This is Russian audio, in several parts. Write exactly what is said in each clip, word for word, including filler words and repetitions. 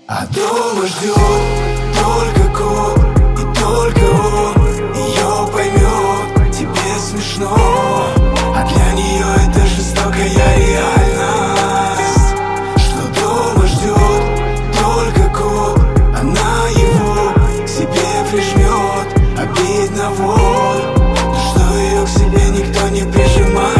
А дома ждет только кот, и только он ее поймет. Тебе смешно, а для нее это жестокая реальность. Что дома ждет только кот, она его к себе прижмет. Обидно вот, что ее к себе никто не прижимает.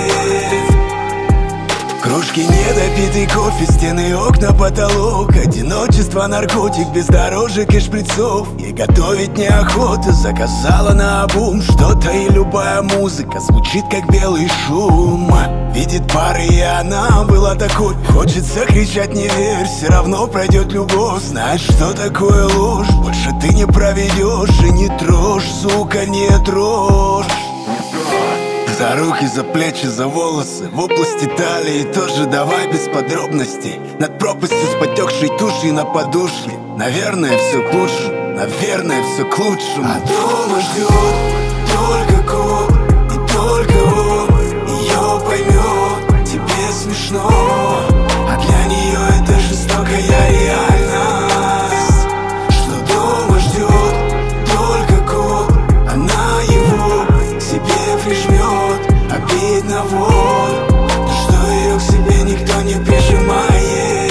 Кружки, недопитый кофе, стены, окна, потолок. Одиночество, наркотик, бездорожек и шприцов. Ей готовить неохота, заказала наобум что-то, и любая музыка звучит как белый шум. Видит пары, и она была такой. Хочется кричать не верь, все равно пройдет любовь. Знаешь, что такое ложь, больше ты не проведешь. И не трожь, сука, не трожь. За руки, за плечи, за волосы, в области талии тоже давай без подробностей. Над пропастью с потекшей тушей на подушке. Наверное, все к лучшему, наверное, все к лучшему. А дома ждет только кот, и только он ее поймет. Тебе смешно, а для нее это жестокая реальность. Что дома ждет только кот, она его к себе прижмет. Обидно вот, что ее к себе никто не прижимает.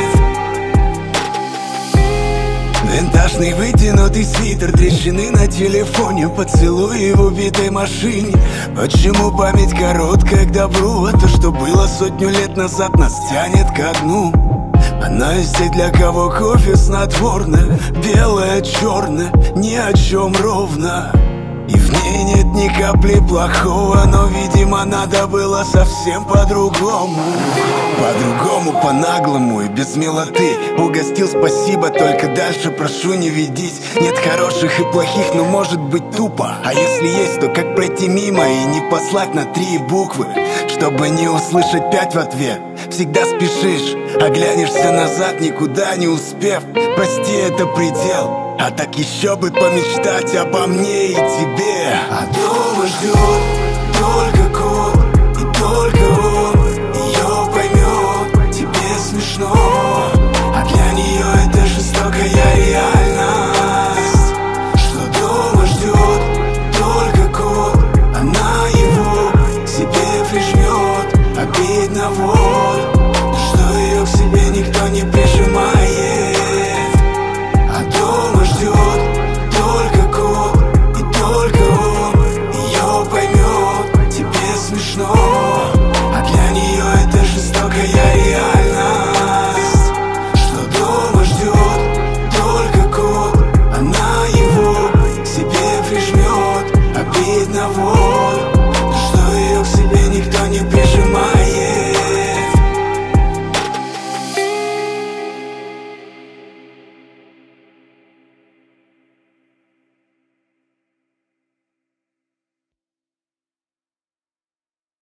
Винтажный вытянутый свитер, трещины на телефоне, поцелуи в убитой машине. Почему память короткая к добру? А то, что было сотню лет назад, нас тянет ко дну. Она из тех, для кого кофе снотворное, белое, черное, ни о чем ровно. И в ней нет ни капли плохого, но, видимо, надо было совсем по-другому. По-другому, по-наглому и без милоты. Угостил, спасибо, только дальше прошу не ведись. Нет хороших и плохих, но может быть тупо. А если есть, то как пройти мимо и не послать на три буквы, чтобы не услышать пять в ответ? Всегда спешишь, оглянешься назад, никуда не успев. Прости, это предел. А так еще бы помечтать обо мне и тебе. А дома ждет только кот, и только он ее поймет. Тебе смешно, а для нее это жестокая реальность. Что дома ждет только кот, она его к себе прижмет. Обидно вот, что ее к себе никто не прижимает. А дома ждет только кот, и только он ее поймет. Тебе смешно, а для нее это жестокая реальность. Что дома ждет только кот, она его к себе прижмет. Обидно вот.